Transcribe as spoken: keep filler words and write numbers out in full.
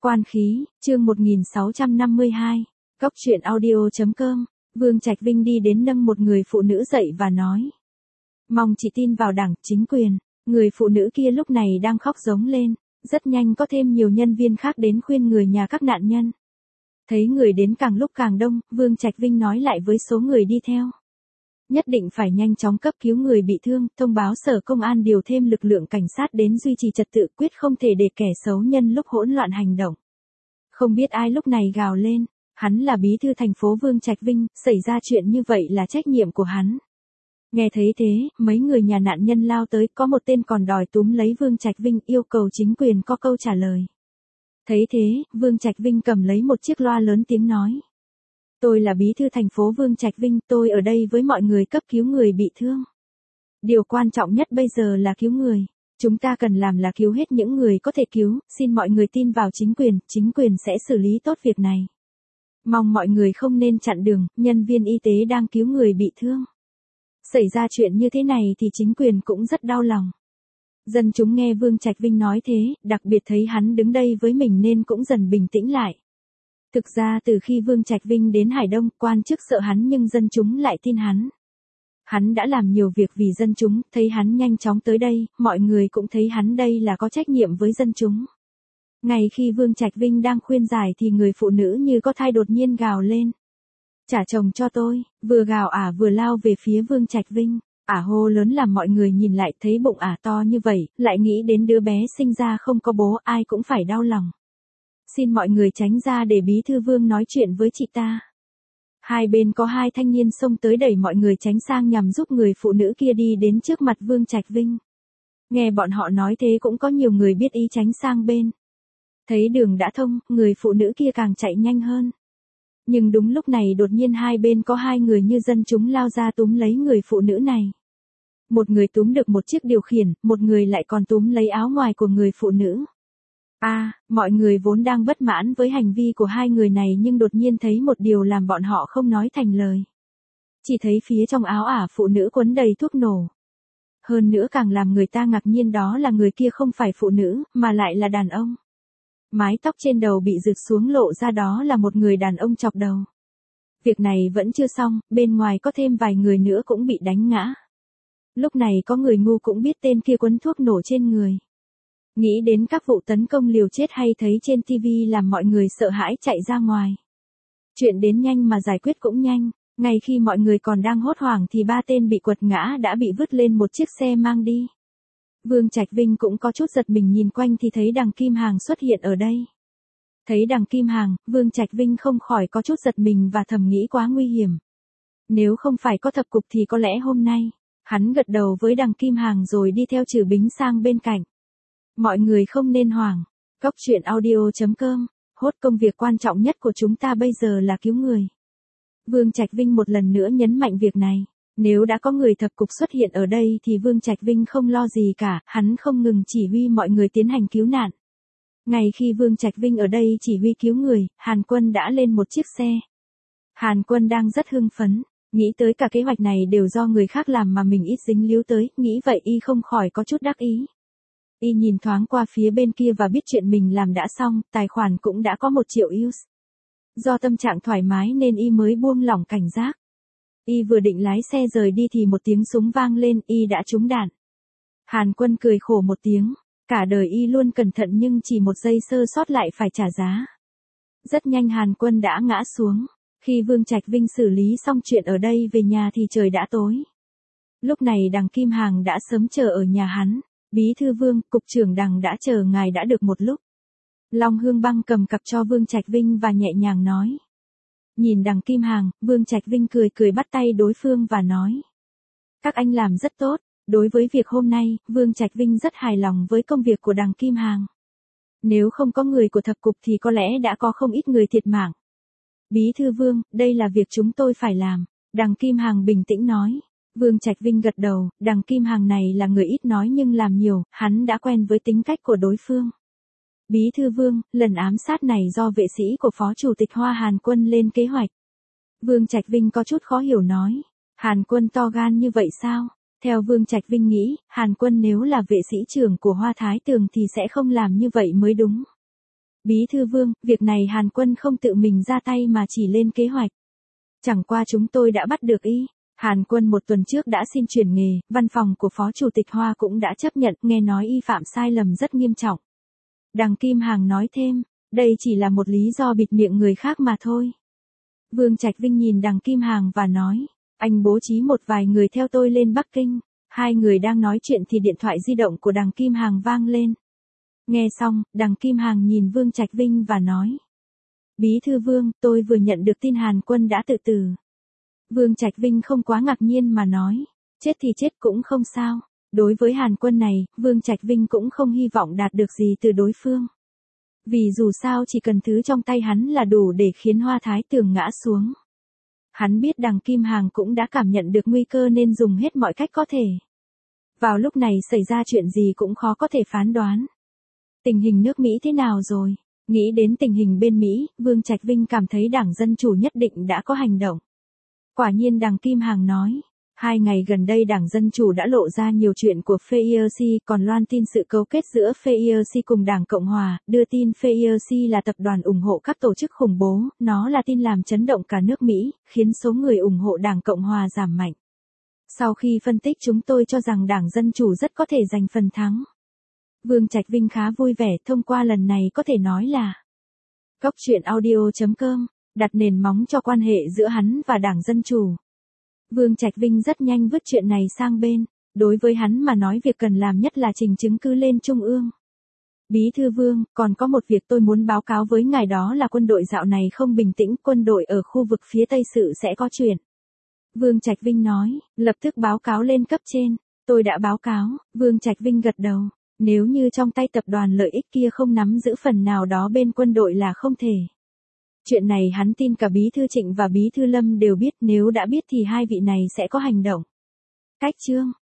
Quan khí, chương một nghìn sáu trăm năm mươi hai. Cốc truyện audio chấm com. Vương Trạch Vinh đi đến nâng một người phụ nữ dậy và nói. Mong chị tin vào Đảng, chính quyền. Người phụ nữ kia lúc này đang khóc giống lên. Rất nhanh có thêm nhiều nhân viên khác đến khuyên người nhà các nạn nhân. Thấy người đến càng lúc càng đông, Vương Trạch Vinh nói lại với số người đi theo. Nhất định phải nhanh chóng cấp cứu người bị thương, thông báo sở công an điều thêm lực lượng cảnh sát đến duy trì trật tự, quyết không thể để kẻ xấu nhân lúc hỗn loạn hành động. Không biết ai lúc này gào lên, hắn là bí thư thành phố Vương Trạch Vinh, xảy ra chuyện như vậy là trách nhiệm của hắn. Nghe thấy thế, mấy người nhà nạn nhân lao tới, có một tên còn đòi túm lấy Vương Trạch Vinh, yêu cầu chính quyền có câu trả lời. Thấy thế, Vương Trạch Vinh cầm lấy một chiếc loa lớn tiếng nói. Tôi là bí thư thành phố Vương Trạch Vinh, tôi ở đây với mọi người cấp cứu người bị thương. Điều quan trọng nhất bây giờ là cứu người. Chúng ta cần làm là cứu hết những người có thể cứu, xin mọi người tin vào chính quyền, chính quyền sẽ xử lý tốt việc này. Mong mọi người không nên chặn đường, nhân viên y tế đang cứu người bị thương. Xảy ra chuyện như thế này thì chính quyền cũng rất đau lòng. Dân chúng nghe Vương Trạch Vinh nói thế, đặc biệt thấy hắn đứng đây với mình nên cũng dần bình tĩnh lại. Thực ra từ khi Vương Trạch Vinh đến Hải Đông, quan chức sợ hắn nhưng dân chúng lại tin hắn. Hắn đã làm nhiều việc vì dân chúng, thấy hắn nhanh chóng tới đây, mọi người cũng thấy hắn đây là có trách nhiệm với dân chúng. Ngay khi Vương Trạch Vinh đang khuyên giải thì người phụ nữ như có thai đột nhiên gào lên. Trả chồng cho tôi, vừa gào ả vừa lao về phía Vương Trạch Vinh. Ả hô lớn làm mọi người nhìn lại thấy bụng ả to như vậy, lại nghĩ đến đứa bé sinh ra không có bố, ai cũng phải đau lòng. Xin mọi người tránh ra để bí thư Vương nói chuyện với chị ta. Hai bên có hai thanh niên xông tới đẩy mọi người tránh sang nhằm giúp người phụ nữ kia đi đến trước mặt Vương Trạch Vinh. Nghe bọn họ nói thế cũng có nhiều người biết ý tránh sang bên. Thấy đường đã thông, người phụ nữ kia càng chạy nhanh hơn. Nhưng đúng lúc này đột nhiên hai bên có hai người như dân chúng lao ra túm lấy người phụ nữ này. Một người túm được một chiếc điều khiển, một người lại còn túm lấy áo ngoài của người phụ nữ. A, à, mọi người vốn đang bất mãn với hành vi của hai người này nhưng đột nhiên thấy một điều làm bọn họ không nói thành lời. Chỉ thấy phía trong áo ả phụ nữ quấn đầy thuốc nổ. Hơn nữa càng làm người ta ngạc nhiên đó là người kia không phải phụ nữ, mà lại là đàn ông. Mái tóc trên đầu bị rực xuống lộ ra đó là một người đàn ông chọc đầu. Việc này vẫn chưa xong, bên ngoài có thêm vài người nữa cũng bị đánh ngã. Lúc này có người ngu cũng biết tên kia quấn thuốc nổ trên người. Nghĩ đến các vụ tấn công liều chết hay thấy trên ti vi làm mọi người sợ hãi chạy ra ngoài. Chuyện đến nhanh mà giải quyết cũng nhanh, ngay khi mọi người còn đang hốt hoảng thì ba tên bị quật ngã đã bị vứt lên một chiếc xe mang đi. Vương Trạch Vinh cũng có chút giật mình nhìn quanh thì thấy Đằng Kim Hàng xuất hiện ở đây. Thấy Đằng Kim Hàng, Vương Trạch Vinh không khỏi có chút giật mình và thầm nghĩ quá nguy hiểm. Nếu không phải có thập cục thì có lẽ hôm nay, hắn gật đầu với Đằng Kim Hàng rồi đi theo Trừ Bính sang bên cạnh. Mọi người không nên hoảng. Cốc truyện audio chấm com. Hốt công việc quan trọng nhất của chúng ta bây giờ là cứu người. Vương Trạch Vinh một lần nữa nhấn mạnh việc này. Nếu đã có người thập cục xuất hiện ở đây thì Vương Trạch Vinh không lo gì cả, hắn không ngừng chỉ huy mọi người tiến hành cứu nạn. Ngay khi Vương Trạch Vinh ở đây chỉ huy cứu người, Hàn Quân đã lên một chiếc xe. Hàn Quân đang rất hưng phấn, nghĩ tới cả kế hoạch này đều do người khác làm mà mình ít dính líu tới, nghĩ vậy y không khỏi có chút đắc ý. Y nhìn thoáng qua phía bên kia và biết chuyện mình làm đã xong, tài khoản cũng đã có một triệu views. Do tâm trạng thoải mái nên y mới buông lỏng cảnh giác. Y vừa định lái xe rời đi thì một tiếng súng vang lên, y đã trúng đạn. Hàn Quân cười khổ một tiếng, cả đời y luôn cẩn thận nhưng chỉ một giây sơ sót lại phải trả giá. Rất nhanh Hàn Quân đã ngã xuống, khi Vương Trạch Vinh xử lý xong chuyện ở đây về nhà thì trời đã tối. Lúc này Đằng Kim Hàng đã sớm chờ ở nhà hắn. Bí thư Vương, cục trưởng Đằng đã chờ ngài đã được một lúc. Long Hương Băng cầm cặp cho Vương Trạch Vinh và nhẹ nhàng nói. Nhìn Đằng Kim Hàng, Vương Trạch Vinh cười cười bắt tay đối phương và nói. Các anh làm rất tốt, đối với việc hôm nay, Vương Trạch Vinh rất hài lòng với công việc của Đằng Kim Hàng. Nếu không có người của thập cục thì có lẽ đã có không ít người thiệt mạng. Bí thư Vương, đây là việc chúng tôi phải làm, Đằng Kim Hàng bình tĩnh nói. Vương Trạch Vinh gật đầu, Đằng Kim Hàng này là người ít nói nhưng làm nhiều, hắn đã quen với tính cách của đối phương. Bí thư Vương, lần ám sát này do vệ sĩ của Phó Chủ tịch Hoa Hàn Quân lên kế hoạch. Vương Trạch Vinh có chút khó hiểu nói, Hàn Quân to gan như vậy sao? Theo Vương Trạch Vinh nghĩ, Hàn Quân nếu là vệ sĩ trưởng của Hoa Thái Tường thì sẽ không làm như vậy mới đúng. Bí thư Vương, việc này Hàn Quân không tự mình ra tay mà chỉ lên kế hoạch. Chẳng qua chúng tôi đã bắt được y. Hàn Quân một tuần trước đã xin chuyển nghề, văn phòng của Phó Chủ tịch Hoa cũng đã chấp nhận, nghe nói y phạm sai lầm rất nghiêm trọng. Đằng Kim Hàng nói thêm, đây chỉ là một lý do bịt miệng người khác mà thôi. Vương Trạch Vinh nhìn Đằng Kim Hàng và nói, anh bố trí một vài người theo tôi lên Bắc Kinh. Hai người đang nói chuyện thì điện thoại di động của Đằng Kim Hàng vang lên. Nghe xong, Đằng Kim Hàng nhìn Vương Trạch Vinh và nói, Bí thư Vương, tôi vừa nhận được tin Hàn Quân đã tự tử. Vương Trạch Vinh không quá ngạc nhiên mà nói, chết thì chết cũng không sao. Đối với Hàn Quân này, Vương Trạch Vinh cũng không hy vọng đạt được gì từ đối phương. Vì dù sao chỉ cần thứ trong tay hắn là đủ để khiến Hoa Thái Tường ngã xuống. Hắn biết Đằng Kim Hàng cũng đã cảm nhận được nguy cơ nên dùng hết mọi cách có thể. Vào lúc này xảy ra chuyện gì cũng khó có thể phán đoán. Tình hình nước Mỹ thế nào rồi? Nghĩ đến tình hình bên Mỹ, Vương Trạch Vinh cảm thấy Đảng Dân Chủ nhất định đã có hành động. Quả nhiên Đằng Kim Hàng nói, hai ngày gần đây Đảng Dân Chủ đã lộ ra nhiều chuyện của pê i rờ xê, còn loan tin sự cấu kết giữa pê i rờ xê cùng Đảng Cộng Hòa, đưa tin pê i rờ xê là tập đoàn ủng hộ các tổ chức khủng bố, nó là tin làm chấn động cả nước Mỹ, khiến số người ủng hộ Đảng Cộng Hòa giảm mạnh. Sau khi phân tích chúng tôi cho rằng Đảng Dân Chủ rất có thể giành phần thắng. Vương Trạch Vinh khá vui vẻ, thông qua lần này có thể nói là Cốc truyện audio chấm com đặt nền móng cho quan hệ giữa hắn và Đảng Dân Chủ. Vương Trạch Vinh rất nhanh vứt chuyện này sang bên, đối với hắn mà nói việc cần làm nhất là trình chứng cứ lên Trung ương. Bí thư Vương, còn có một việc tôi muốn báo cáo với ngài, đó là quân đội dạo này không bình tĩnh, quân đội ở khu vực phía Tây sự sẽ có chuyện. Vương Trạch Vinh nói, lập tức báo cáo lên cấp trên. Tôi đã báo cáo, Vương Trạch Vinh gật đầu. Nếu như trong tay tập đoàn lợi ích kia không nắm giữ phần nào đó bên quân đội là không thể. Chuyện này hắn tin cả Bí thư Trịnh và Bí thư Lâm đều biết, nếu đã biết thì hai vị này sẽ có hành động. Cách chương